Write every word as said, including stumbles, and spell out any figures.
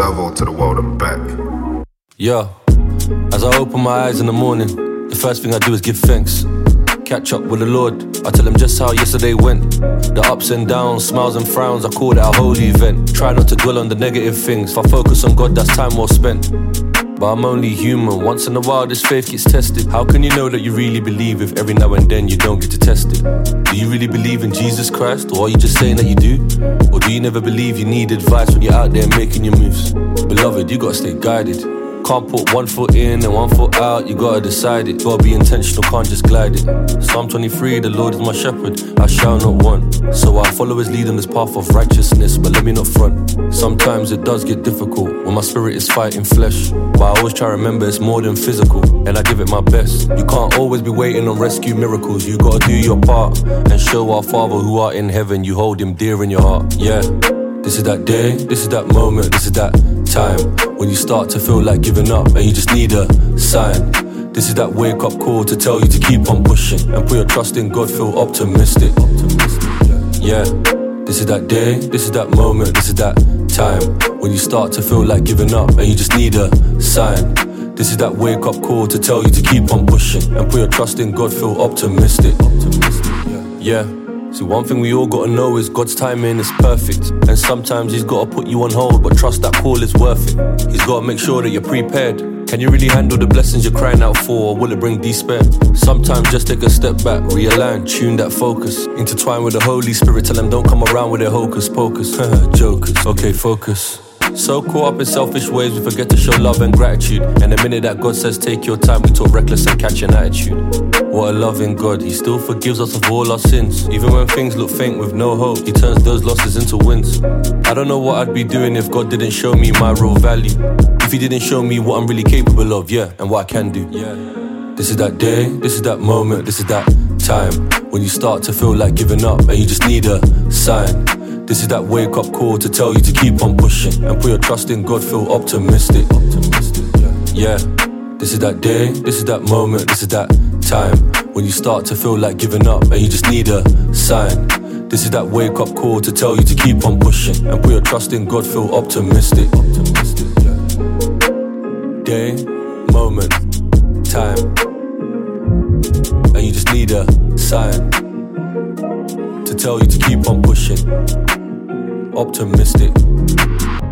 servo to the world and back. Yeah, as I open my eyes in the morning, the first thing I do is give thanks. Catch up with the Lord, I tell him just how yesterday went. The ups and downs, smiles and frowns, I call it a holy event. Try not to dwell on the negative things, if I focus on God, that's time well spent. But I'm only human, once in a while this faith gets tested. How can you know that you really believe if every now and then you don't get to test it? Do you really believe in Jesus Christ, or are you just saying that you do? Or do you never believe you need advice when you're out there making your moves? Beloved, you gotta stay guided. Can't put one foot in and one foot out, you gotta decide it. Gotta be intentional, can't just glide it. Psalm twenty-three, the Lord is my shepherd, I shall not want. So I follow his lead on this path of righteousness, but let me not front. Sometimes it does get difficult when my spirit is fighting flesh, but I always try to remember it's more than physical, and I give it my best. You can't always be waiting on rescue miracles, you gotta do your part and show our Father who art in heaven, you hold him dear in your heart. Yeah, this is that day, this is that moment, this is that time when you start to feel like giving up and you just need a sign. This is that wake up call to tell you to keep on pushing and put your trust in God, feel optimistic. Yeah, this is that day, this is that moment, this is that time when you start to feel like giving up and you just need a sign. This is that wake up call to tell you to keep on pushing and put your trust in God, feel optimistic. Yeah. See, one thing we all gotta know is God's timing is perfect, and sometimes he's gotta put you on hold, but trust that call is worth it. He's gotta make sure that you're prepared. Can you really handle the blessings you're crying out for, or will it bring despair? Sometimes just take a step back, realign, tune that focus, intertwine with the Holy Spirit, tell them don't come around with their hocus pocus. Jokers, okay, focus. So caught up in selfish ways, we forget to show love and gratitude. And the minute that God says take your time, we talk reckless and catch an attitude. What a loving God, he still forgives us of all our sins. Even when things look faint with no hope, he turns those losses into wins. I don't know what I'd be doing if God didn't show me my real value, if he didn't show me what I'm really capable of, yeah, and what I can do. This is that day, this is that moment, this is that time when you start to feel like giving up and you just need a sign. This is that wake up call to tell you to keep on pushing and put your trust in God, feel optimistic. Yeah, this is that day, this is that moment, this is that time when you start to feel like giving up and you just need a sign. This is that wake up call to tell you to keep on pushing and put your trust in God, feel optimistic. Day, moment, time, and you just need a sign to tell you to keep on pushing. Optimistic.